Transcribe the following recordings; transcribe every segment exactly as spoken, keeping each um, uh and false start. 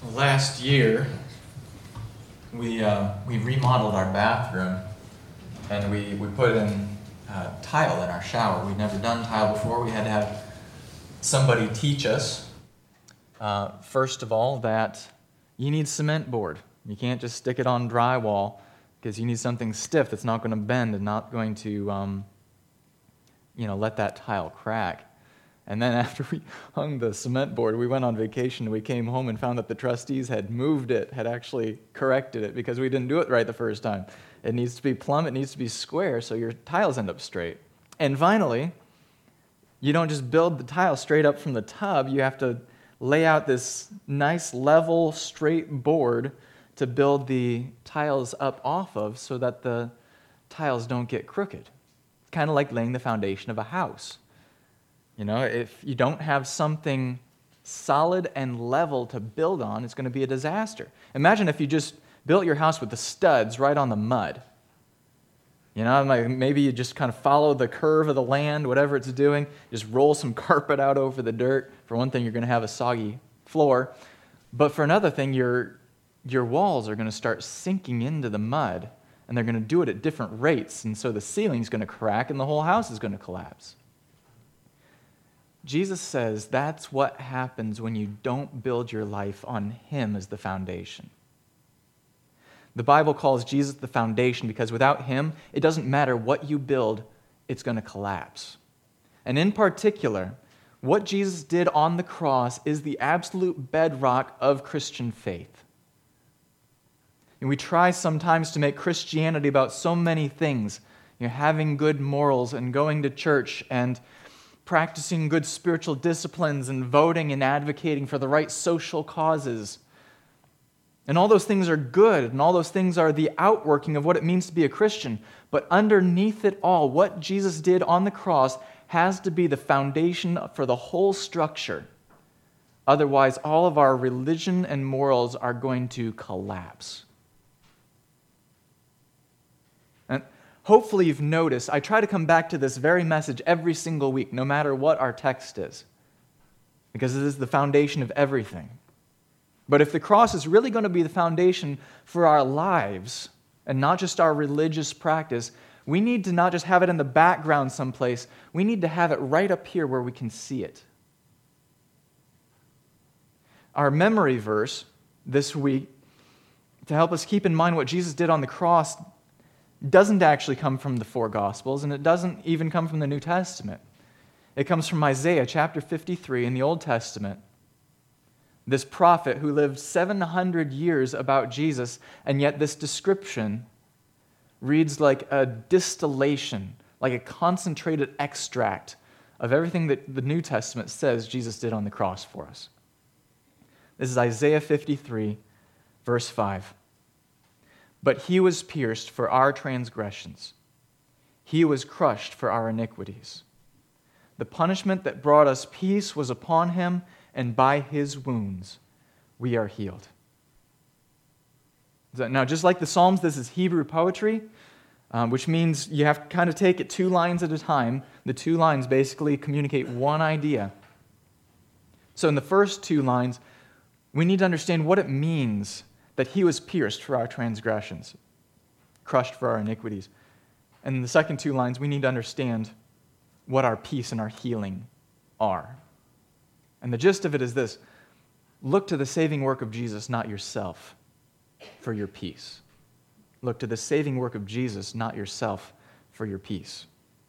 Last year, we uh, we remodeled our bathroom, and we, we put in uh, tile in our shower. We'd never done tile before. We had to have somebody teach us. Uh, first of all, that you need cement board. You can't just stick it on drywall, because you need something stiff that's not going to bend and not going to, um, you know, let that tile crack. And then after we hung the cement board, we went on vacation, and we came home and found that the trustees had moved it, had actually corrected it, because we didn't do it right the first time. It needs to be plumb, it needs to be square, so your tiles end up straight. And finally, you don't just build the tile straight up from the tub, you have to lay out this nice, level, straight board to build the tiles up off of so that the tiles don't get crooked. It's kind of like laying the foundation of a house. You know, if you don't have something solid and level to build on, it's going to be a disaster. Imagine if you just built your house with the studs right on the mud. You know, like maybe you just kind of follow the curve of the land, whatever it's doing, just roll some carpet out over the dirt. For one thing, you're going to have a soggy floor. But for another thing, your, your walls are going to start sinking into the mud, and they're going to do it at different rates, and so the ceiling's going to crack, and the whole house is going to collapse. Jesus says that's what happens when you don't build your life on Him as the foundation. The Bible calls Jesus the foundation because without Him, it doesn't matter what you build, it's going to collapse. And in particular, what Jesus did on the cross is the absolute bedrock of Christian faith. And we try sometimes to make Christianity about so many things, you know, having good morals and going to church and practicing good spiritual disciplines and voting and advocating for the right social causes. And all those things are good, and all those things are the outworking of what it means to be a Christian. But underneath it all, what Jesus did on the cross has to be the foundation for the whole structure. Otherwise, all of our religion and morals are going to collapse. And hopefully you've noticed, I try to come back to this very message every single week, no matter what our text is, because it is the foundation of everything. But if the cross is really going to be the foundation for our lives, and not just our religious practice, we need to not just have it in the background someplace, we need to have it right up here where we can see it. Our memory verse this week, to help us keep in mind what Jesus did on the cross, doesn't actually come from the four Gospels, and it doesn't even come from the New Testament. It comes from Isaiah chapter fifty-three in the Old Testament. This prophet who lived seven hundred years about Jesus, and yet this description reads like a distillation, like a concentrated extract of everything that the New Testament says Jesus did on the cross for us. This is Isaiah fifty-three, verse five. But He was pierced for our transgressions. He was crushed for our iniquities. The punishment that brought us peace was upon Him, and by His wounds we are healed. Now, just like the Psalms, this is Hebrew poetry, um, which means you have to kind of take it two lines at a time. The two lines basically communicate one idea. So in the first two lines, we need to understand what it means that He was pierced for our transgressions, crushed for our iniquities. And in the second two lines, we need to understand what our peace and our healing are. And the gist of it is this: look to the saving work of Jesus, not yourself, for your peace. Look to the saving work of Jesus, not yourself, for your peace.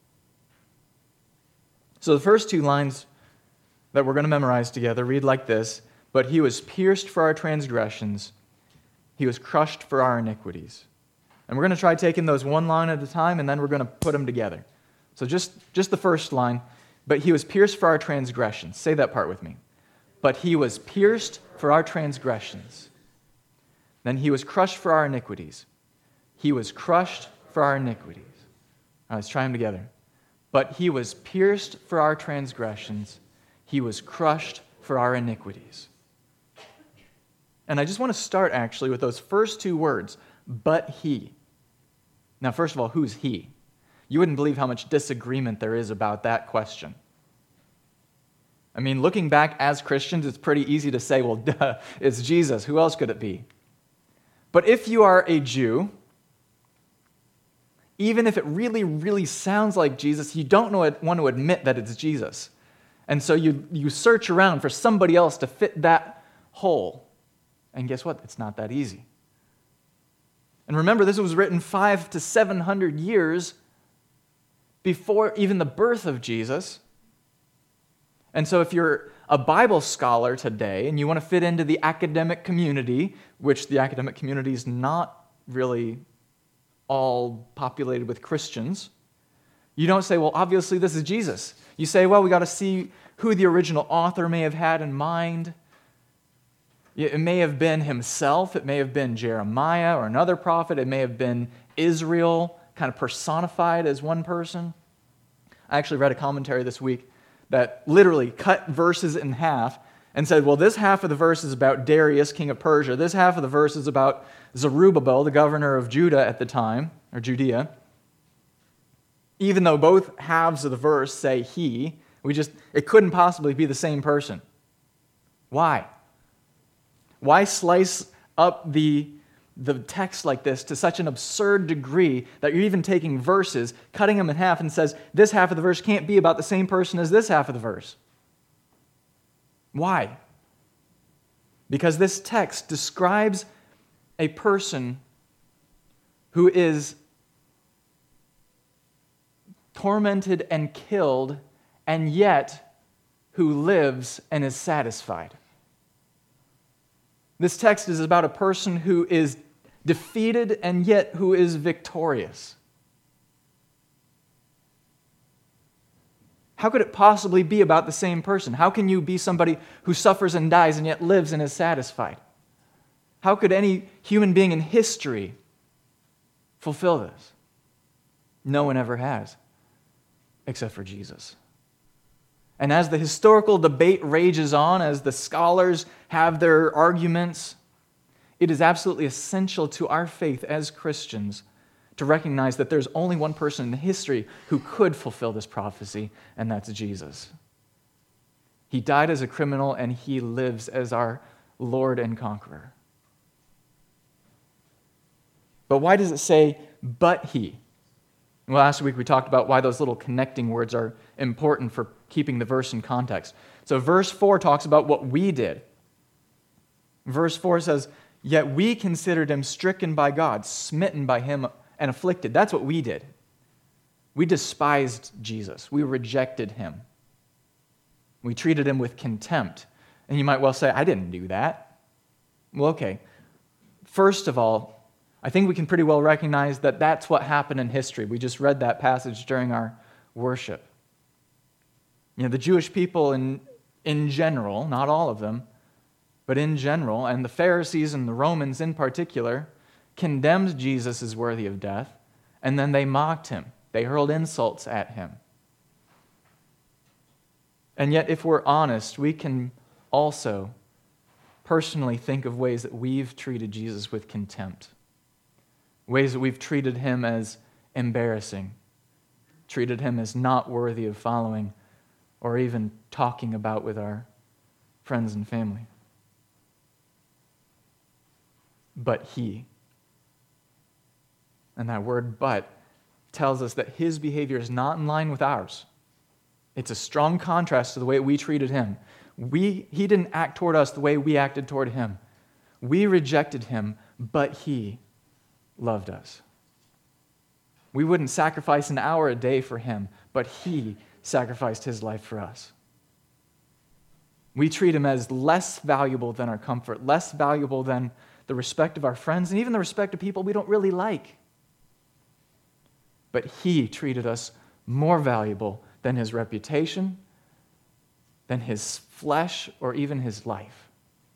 So the first two lines that we're going to memorize together read like this: but He was pierced for our transgressions, He was crushed for our iniquities. And we're going to try taking those one line at a time, and then we're going to put them together. So just, just the first line: but He was pierced for our transgressions. Say that part with me. But He was pierced for our transgressions. Then He was crushed for our iniquities. He was crushed for our iniquities. All right, let's try them together. But He was pierced for our transgressions. He was crushed for our iniquities. And I just want to start actually with those first two words, but He. Now, first of all, who's He? You wouldn't believe how much disagreement there is about that question. I mean, looking back as Christians, it's pretty easy to say, well, duh, it's Jesus. Who else could it be? But if you are a Jew, even if it really, really sounds like Jesus, you don't know, want to admit that it's Jesus. And so you, you search around for somebody else to fit that hole. And guess what? It's not that easy. And remember, this was written five to seven hundred years before even the birth of Jesus. And so if you're a Bible scholar today and you want to fit into the academic community, which the academic community is not really all populated with Christians, you don't say, well, obviously this is Jesus. You say, well, we got to see who the original author may have had in mind. It may have been himself. It may have been Jeremiah or another prophet. It may have been Israel, kind of personified as one person. I actually read a commentary this week that literally cut verses in half and said, well, this half of the verse is about Darius, king of Persia. This half of the verse is about Zerubbabel, the governor of Judah at the time, or Judea. Even though both halves of the verse say he, we just it couldn't possibly be the same person. Why? Why slice up the, the text like this to such an absurd degree that you're even taking verses, cutting them in half, and says, this half of the verse can't be about the same person as this half of the verse? Why? Because this text describes a person who is tormented and killed, and yet who lives and is satisfied. This text is about a person who is defeated and yet who is victorious. How could it possibly be about the same person? How can you be somebody who suffers and dies and yet lives and is satisfied? How could any human being in history fulfill this? No one ever has, except for Jesus. And as the historical debate rages on, as the scholars have their arguments, it is absolutely essential to our faith as Christians to recognize that there's only one person in history who could fulfill this prophecy, and that's Jesus. He died as a criminal, and he lives as our Lord and conqueror. But why does it say, but he? Well, last week we talked about why those little connecting words are important for keeping the verse in context. So verse four talks about what we did. Verse four says, yet we considered him stricken by God, smitten by him, and afflicted. That's what we did. We despised Jesus. We rejected him. We treated him with contempt. And you might well say, I didn't do that. Well, okay. First of all, I think we can pretty well recognize that that's what happened in history. We just read that passage during our worship. You know, the Jewish people in, in general, not all of them, but in general, and the Pharisees and the Romans in particular, condemned Jesus as worthy of death, and then they mocked him. They hurled insults at him. And yet, if we're honest, we can also personally think of ways that we've treated Jesus with contempt. Ways that we've treated him as embarrassing, treated him as not worthy of following, or even talking about with our friends and family. But he, and that word but tells us that his behavior is not in line with ours. It's a strong contrast to the way we treated him. We, he didn't act toward us the way we acted toward him. We rejected him, but he loved us. We wouldn't sacrifice an hour a day for him, but he sacrificed his life for us. We treat him as less valuable than our comfort, less valuable than the respect of our friends, and even the respect of people we don't really like. But he treated us more valuable than his reputation, than his flesh, or even his life.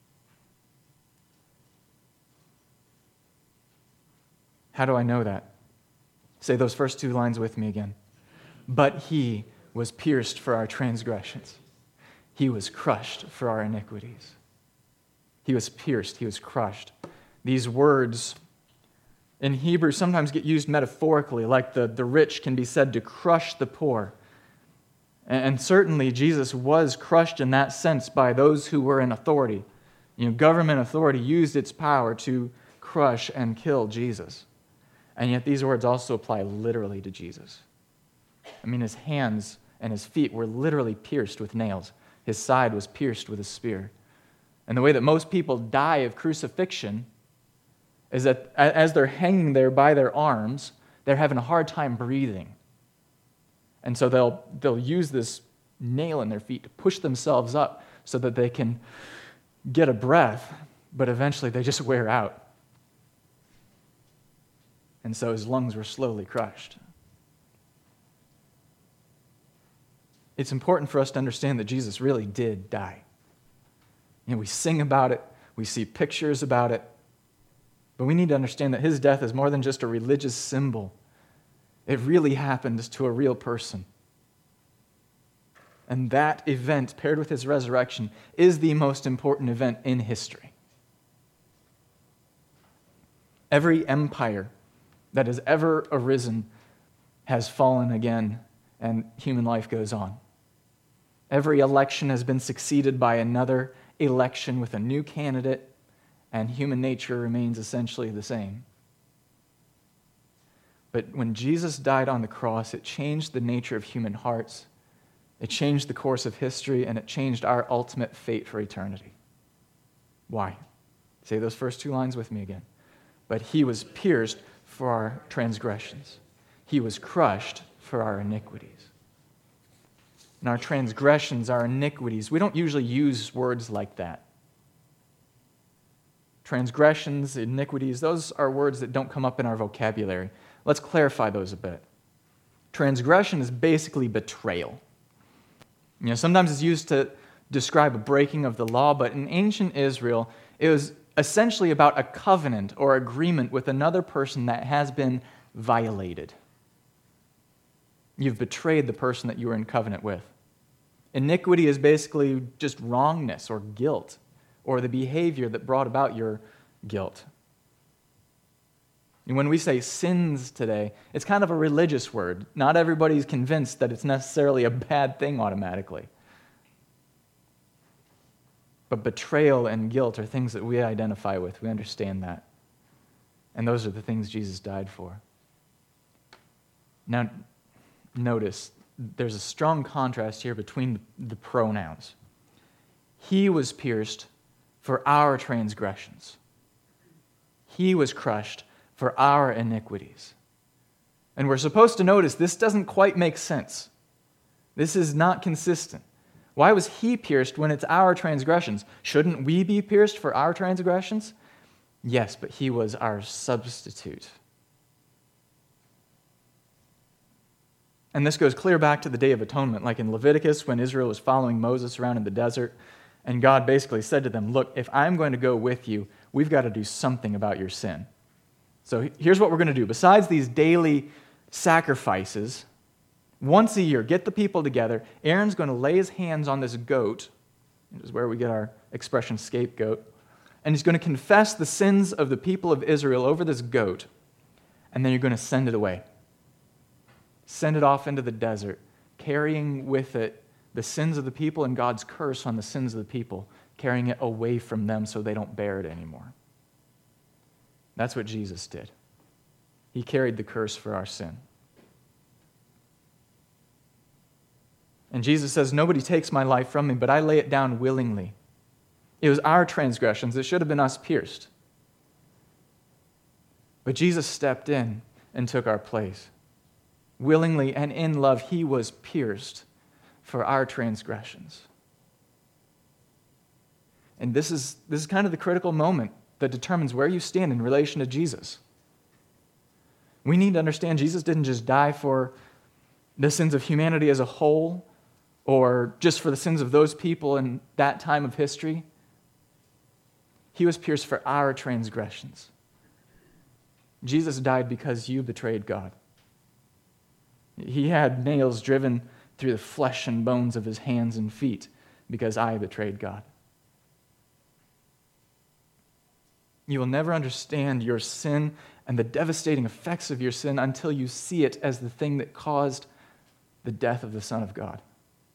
How do I know that? Say those first two lines with me again. But he was pierced for our transgressions. He was crushed for our iniquities. He was pierced. He was crushed. These words in Hebrew sometimes get used metaphorically, like the, the rich can be said to crush the poor. And certainly Jesus was crushed in that sense by those who were in authority. You know, government authority used its power to crush and kill Jesus. And yet these words also apply literally to Jesus. I mean, his hands and his feet were literally pierced with nails. His side was pierced with a spear. And the way that most people die of crucifixion is that as they're hanging there by their arms, they're having a hard time breathing. And so they'll, they'll use this nail in their feet to push themselves up so that they can get a breath, but eventually they just wear out. And so his lungs were slowly crushed. It's important for us to understand that Jesus really did die. You know, we sing about it, we see pictures about it, but we need to understand that his death is more than just a religious symbol. It really happened to a real person. And that event, paired with his resurrection, is the most important event in history. Every empire that has ever arisen has fallen again, and human life goes on. Every election has been succeeded by another election with a new candidate, and human nature remains essentially the same. But when Jesus died on the cross, it changed the nature of human hearts, it changed the course of history, and it changed our ultimate fate for eternity. Why? Say those first two lines with me again. But he was pierced for our transgressions. He was crushed for our iniquities. And our transgressions, our iniquities, we don't usually use words like that. Transgressions, iniquities, those are words that don't come up in our vocabulary. Let's clarify those a bit. Transgression is basically betrayal. You know, sometimes it's used to describe a breaking of the law, but in ancient Israel, it was essentially about a covenant or agreement with another person that has been violated. You've betrayed the person that you were in covenant with. Iniquity is basically just wrongness or guilt, or the behavior that brought about your guilt. And when we say sins today, it's kind of a religious word. Not everybody's convinced that it's necessarily a bad thing automatically. But betrayal and guilt are things that we identify with. We understand that. And those are the things Jesus died for. Now, notice, there's a strong contrast here between the pronouns. He was pierced for our transgressions. He was crushed for our iniquities. And we're supposed to notice this doesn't quite make sense. This is not consistent. Why was he pierced when it's our transgressions? Shouldn't we be pierced for our transgressions? Yes, but he was our substitute. And this goes clear back to the Day of Atonement, like in Leviticus when Israel was following Moses around in the desert, and God basically said to them, look, if I'm going to go with you, we've got to do something about your sin. So here's what we're going to do. Besides these daily sacrifices, once a year, get the people together. Aaron's going to lay his hands on this goat, which is where we get our expression scapegoat, and he's going to confess the sins of the people of Israel over this goat, and then you're going to send it away. Send it off into the desert, carrying with it the sins of the people and God's curse on the sins of the people, carrying it away from them so they don't bear it anymore. That's what Jesus did. He carried the curse for our sin. And Jesus says, nobody takes my life from me, but I lay it down willingly. It was our transgressions. It should have been us pierced. But Jesus stepped in and took our place. Willingly and in love, he was pierced for our transgressions. And this is, this is kind of the critical moment that determines where you stand in relation to Jesus. We need to understand Jesus didn't just die for the sins of humanity as a whole, or just for the sins of those people in that time of history. He was pierced for our transgressions. Jesus died because you betrayed God. He had nails driven through the flesh and bones of his hands and feet because I betrayed God. You will never understand your sin and the devastating effects of your sin until you see it as the thing that caused the death of the Son of God.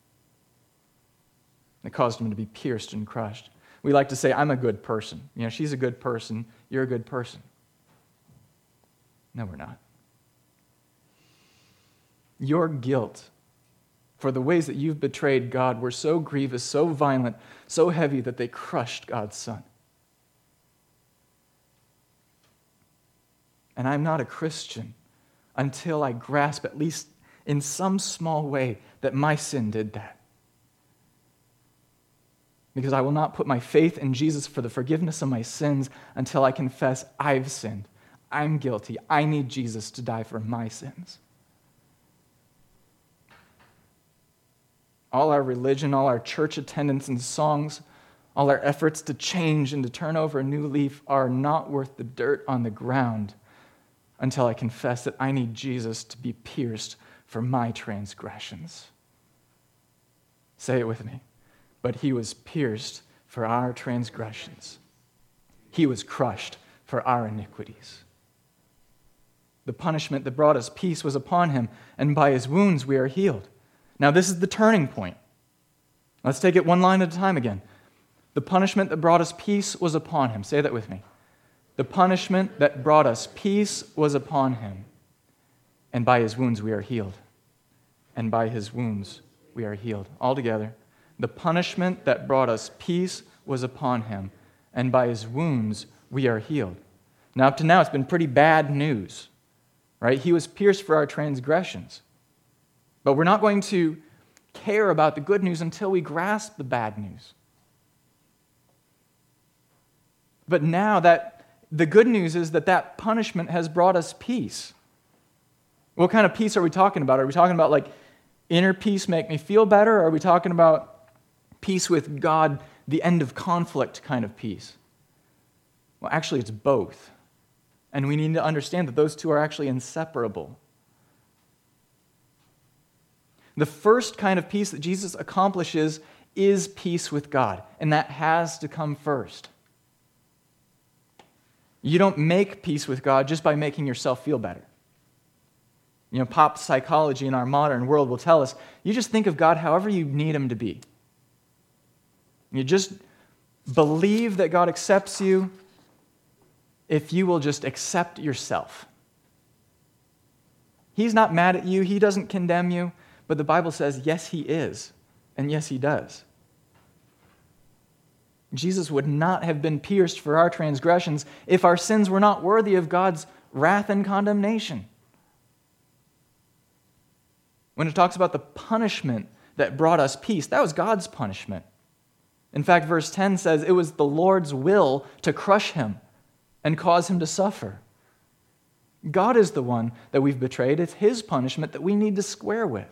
that caused him to be pierced and crushed. We like to say, I'm a good person. You know, she's a good person. You're a good person. No, we're not. Your guilt for the ways that you've betrayed God were so grievous, so violent, so heavy that they crushed God's Son. And I'm not a Christian until I grasp, at least in some small way, that my sin did that. Because I will not put my faith in Jesus for the forgiveness of my sins until I confess I've sinned. I'm guilty. I need Jesus to die for my sins. All our religion, all our church attendance and songs, all our efforts to change and to turn over a new leaf are not worth the dirt on the ground until I confess that I need Jesus to be pierced for my transgressions. Say it with me. But he was pierced for our transgressions. He was crushed for our iniquities. The punishment that brought us peace was upon him, and by his wounds we are healed. Now, this is the turning point. Let's take it one line at a time again. The punishment that brought us peace was upon him. Say that with me. The punishment that brought us peace was upon him, and by his wounds we are healed. And by his wounds we are healed. All together. The punishment that brought us peace was upon him, and by his wounds we are healed. Now, up to now, it's been pretty bad news, right? He was pierced for our transgressions. But we're not going to care about the good news until we grasp the bad news. But now that the good news is that that punishment has brought us peace. What kind of peace are we talking about? Are we talking about like inner peace make me feel better? Or are we talking about peace with God, the end of conflict kind of peace? Well, actually, it's both. And we need to understand that those two are actually inseparable. The first kind of peace that Jesus accomplishes is peace with God, and that has to come first. You don't make peace with God just by making yourself feel better. You know, pop psychology in our modern world will tell us, you just think of God however you need him to be. You just believe that God accepts you if you will just accept yourself. He's not mad at you. He doesn't condemn you. But the Bible says, yes, he is. And yes, he does. Jesus would not have been pierced for our transgressions if our sins were not worthy of God's wrath and condemnation. When it talks about the punishment that brought us peace, that was God's punishment. In fact, verse ten says it was the Lord's will to crush him and cause him to suffer. God is the one that we've betrayed. It's his punishment that we need to square with.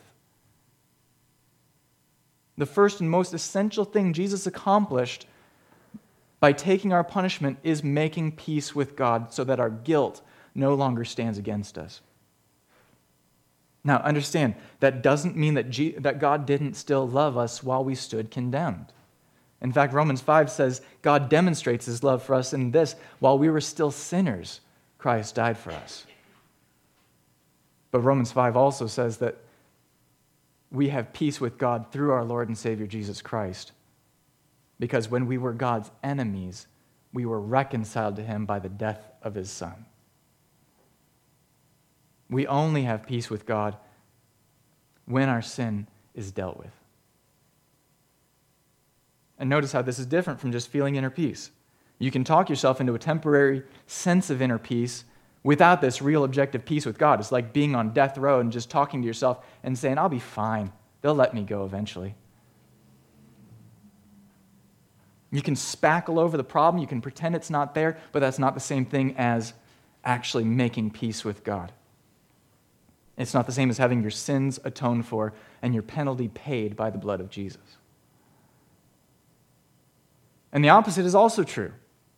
The first and most essential thing Jesus accomplished by taking our punishment is making peace with God so that our guilt no longer stands against us. Now, understand, that doesn't mean that, G- that God didn't still love us while we stood condemned. In fact, Romans five says God demonstrates his love for us in this: while we were still sinners, Christ died for us. But Romans five also says that we have peace with God through our Lord and Savior Jesus Christ. Because when we were God's enemies, we were reconciled to him by the death of his Son. We only have peace with God when our sin is dealt with. And notice how this is different from just feeling inner peace. You can talk yourself into a temporary sense of inner peace without this real objective peace with God. It's like being on death row and just talking to yourself and saying, I'll be fine. They'll let me go eventually. You can spackle over the problem. You can pretend it's not there, but that's not the same thing as actually making peace with God. It's not the same as having your sins atoned for and your penalty paid by the blood of Jesus. And the opposite is also true.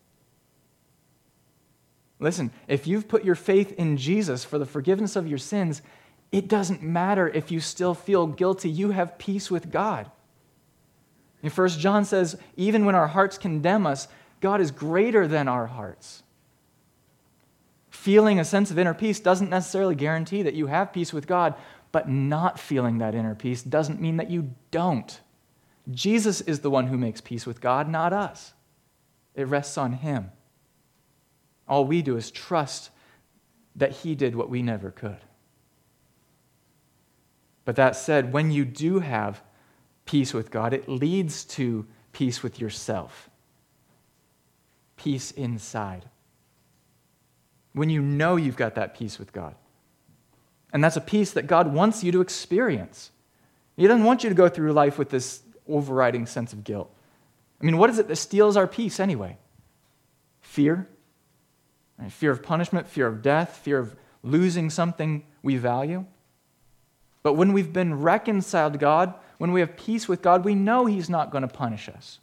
Listen, if you've put your faith in Jesus for the forgiveness of your sins, it doesn't matter if you still feel guilty. You have peace with God. And First John says, even when our hearts condemn us, God is greater than our hearts. Feeling a sense of inner peace doesn't necessarily guarantee that you have peace with God, but not feeling that inner peace doesn't mean that you don't. Jesus is the one who makes peace with God, not us. It rests on him. All we do is trust that he did what we never could. But that said, when you do have peace with God, it leads to peace with yourself. Peace inside. When you know you've got that peace with God. And that's a peace that God wants you to experience. He doesn't want you to go through life with this overriding sense of guilt. I mean, what is it that steals our peace anyway? Fear. Right? Fear of punishment, fear of death, fear of losing something we value. But when we've been reconciled to God, when we have peace with God, we know he's not going to punish us.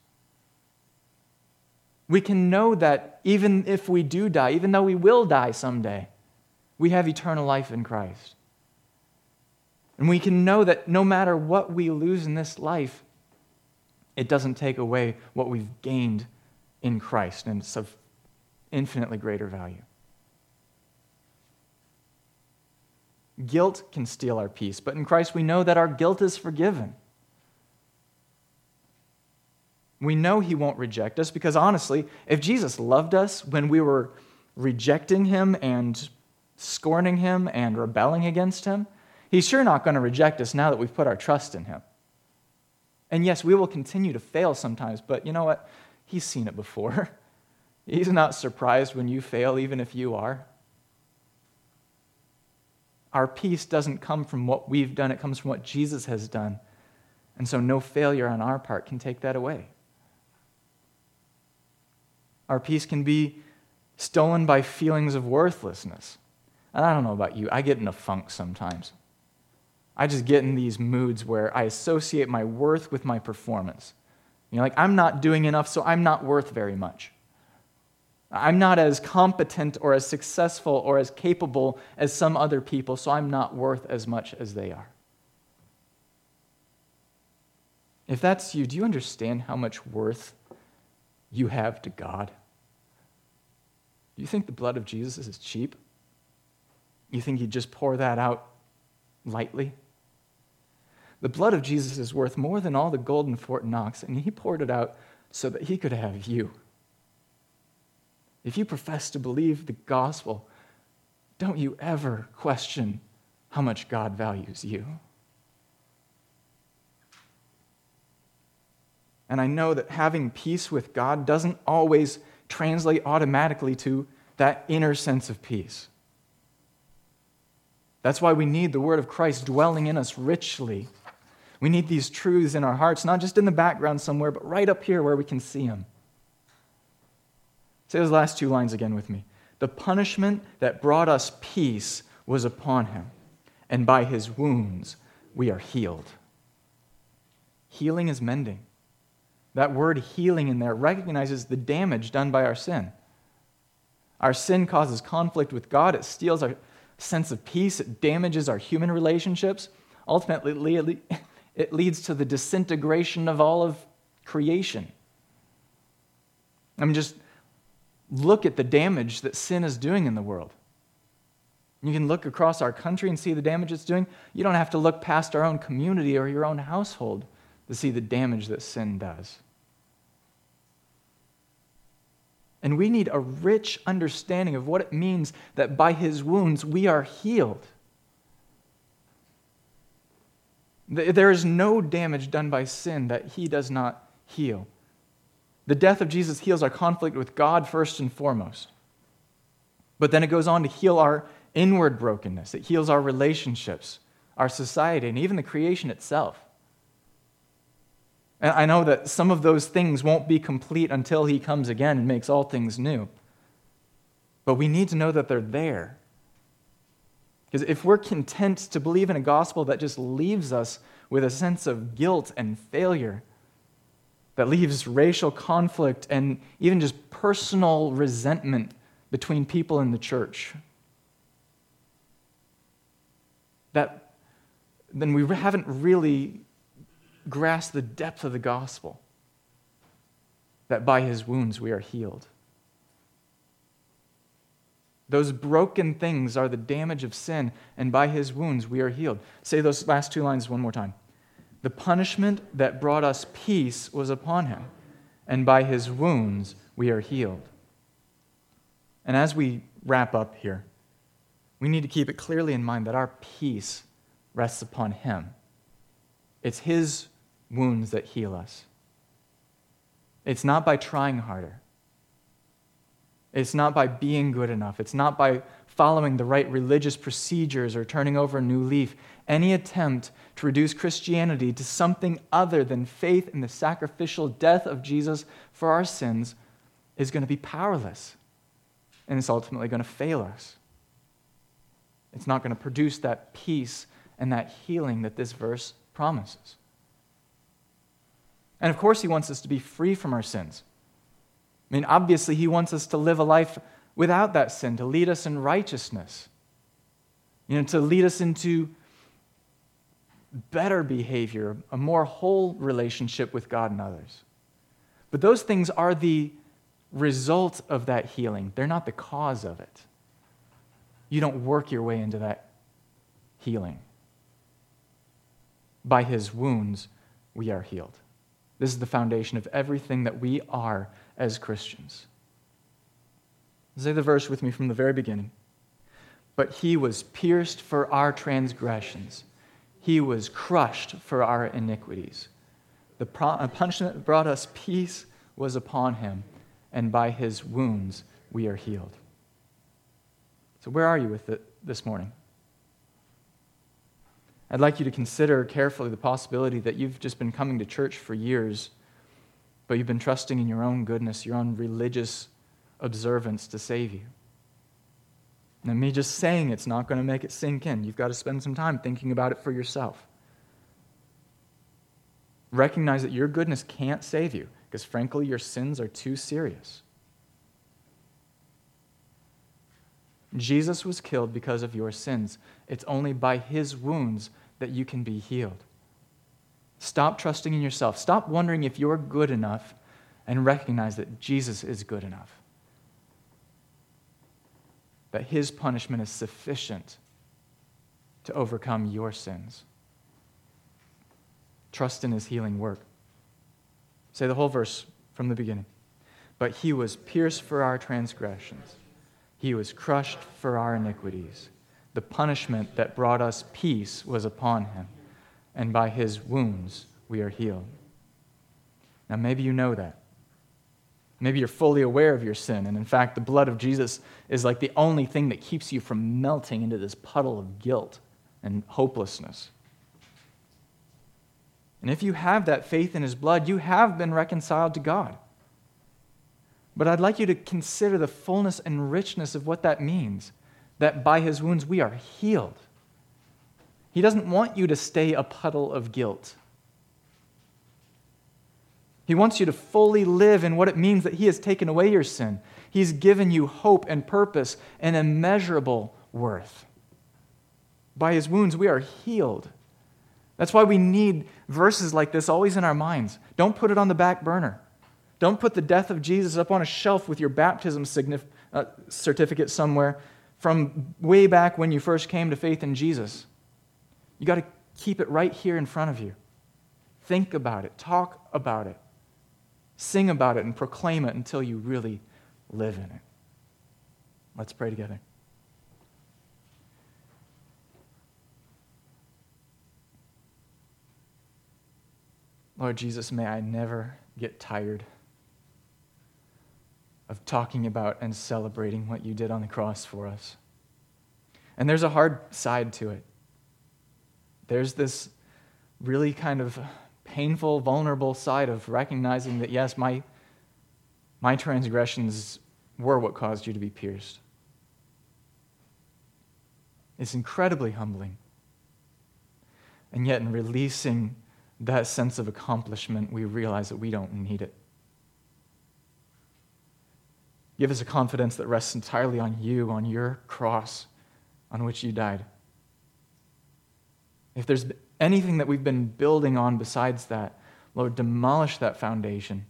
We can know that even if we do die, even though we will die someday, we have eternal life in Christ. And we can know that no matter what we lose in this life, it doesn't take away what we've gained in Christ, and it's of infinitely greater value. Guilt can steal our peace, but in Christ we know that our guilt is forgiven. We know he won't reject us because honestly, if Jesus loved us when we were rejecting him and scorning him and rebelling against him, he's sure not going to reject us now that we've put our trust in him. And yes, we will continue to fail sometimes, but you know what? He's seen it before. He's not surprised when you fail, even if you are. Our peace doesn't come from what we've done, it comes from what Jesus has done. And so no failure on our part can take that away. Our peace can be stolen by feelings of worthlessness. And I don't know about you, I get in a funk sometimes. I just get in these moods where I associate my worth with my performance. You know, like I'm not doing enough, so I'm not worth very much. I'm not as competent or as successful or as capable as some other people, so I'm not worth as much as they are. If that's you, do you understand how much worth you have to God? Do you think the blood of Jesus is cheap? You think he'd just pour that out lightly? The blood of Jesus is worth more than all the gold in Fort Knox, and he poured it out so that he could have you. If you profess to believe the gospel, don't you ever question how much God values you. And I know that having peace with God doesn't always translate automatically to that inner sense of peace. That's why we need the word of Christ dwelling in us richly. We need these truths in our hearts, not just in the background somewhere, but right up here where we can see them. Say those last two lines again with me. The punishment that brought us peace was upon him, and by his wounds we are healed. Healing is mending. That word healing in there recognizes the damage done by our sin. Our sin causes conflict with God. It steals our sense of peace. It damages our human relationships. Ultimately, it leads to the disintegration of all of creation. I mean, just look at the damage that sin is doing in the world. You can look across our country and see the damage it's doing. You don't have to look past our own community or your own household to see the damage that sin does. And we need a rich understanding of what it means that by his wounds we are healed. There is no damage done by sin that he does not heal. The death of Jesus heals our conflict with God first and foremost. But then it goes on to heal our inward brokenness. It heals our relationships, our society, and even the creation itself. And I know that some of those things won't be complete until he comes again and makes all things new. But we need to know that they're there. Because if we're content to believe in a gospel that just leaves us with a sense of guilt and failure, that leaves racial conflict and even just personal resentment between people in the church, that then we haven't really grasped the depth of the gospel, that by his wounds we are healed. Those broken things are the damage of sin, and by his wounds we are healed. Say those last two lines one more time. The punishment that brought us peace was upon him, and by his wounds we are healed. And as we wrap up here, we need to keep it clearly in mind that our peace rests upon him. It's his wounds that heal us. It's not by trying harder. It's not by being good enough. It's not by following the right religious procedures or turning over a new leaf. Any attempt to reduce Christianity to something other than faith in the sacrificial death of Jesus for our sins is going to be powerless, and it's ultimately going to fail us. It's not going to produce that peace and that healing that this verse promises. And of course, he wants us to be free from our sins. I mean, obviously, he wants us to live a life without that sin, to lead us in righteousness, you know, to lead us into better behavior, a more whole relationship with God and others. But those things are the result of that healing. They're not the cause of it. You don't work your way into that healing. By his wounds, we are healed. This is the foundation of everything that we are as Christians. Say the verse with me from the very beginning. But he was pierced for our transgressions. He was crushed for our iniquities. The punishment that brought us peace was upon him, and by his wounds we are healed. So where are you with it this morning? I'd like you to consider carefully the possibility that you've just been coming to church for years, but you've been trusting in your own goodness, your own religious observance to save you. And me just saying it's not going to make it sink in. You've got to spend some time thinking about it for yourself. Recognize that your goodness can't save you, because frankly, your sins are too serious. Jesus was killed because of your sins. It's only by his wounds that you can be healed. Stop trusting in yourself. Stop wondering if you're good enough, and recognize that Jesus is good enough. That his punishment is sufficient to overcome your sins. Trust in his healing work. Say the whole verse from the beginning. But he was pierced for our transgressions. He was crushed for our iniquities. The punishment that brought us peace was upon him, and by his wounds we are healed. Now maybe you know that. Maybe you're fully aware of your sin, and in fact, the blood of Jesus is like the only thing that keeps you from melting into this puddle of guilt and hopelessness. And if you have that faith in his blood, you have been reconciled to God. But I'd like you to consider the fullness and richness of what that means, that by his wounds we are healed. He doesn't want you to stay a puddle of guilt. He wants you to fully live in what it means that he has taken away your sin. He's given you hope and purpose and immeasurable worth. By his wounds we are healed. That's why we need verses like this always in our minds. Don't put it on the back burner. Don't put the death of Jesus up on a shelf with your baptism signif- uh, certificate somewhere from way back when you first came to faith in Jesus. You got to keep it right here in front of you. Think about it. Talk about it. Sing about it and proclaim it until you really live in it. Let's pray together. Lord Jesus, may I never get tired of talking about and celebrating what you did on the cross for us. And there's a hard side to it. There's this really kind of painful, vulnerable side of recognizing that, yes, my, my transgressions were what caused you to be pierced. It's incredibly humbling. And yet in releasing that sense of accomplishment, we realize that we don't need it. Give us a confidence that rests entirely on you, on your cross on which you died. If there's anything that we've been building on besides that, Lord, demolish that foundation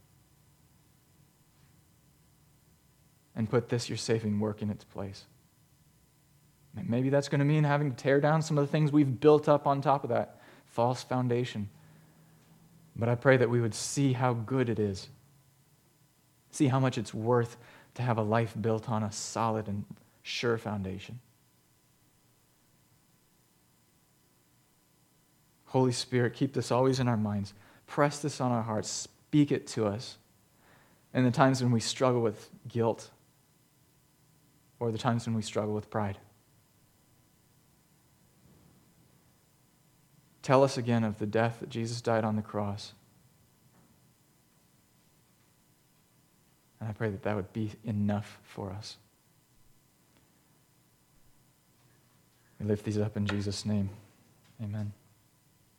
and put this, your saving work, in its place. And maybe that's going to mean having to tear down some of the things we've built up on top of that false foundation. But I pray that we would see how good it is. See how much it's worth to have a life built on a solid and sure foundation. Holy Spirit, keep this always in our minds. Press this on our hearts. Speak it to us. In the times when we struggle with guilt or the times when we struggle with pride. Tell us again of the death that Jesus died on the cross. And I pray that that would be enough for us. We lift these up in Jesus' name. Amen.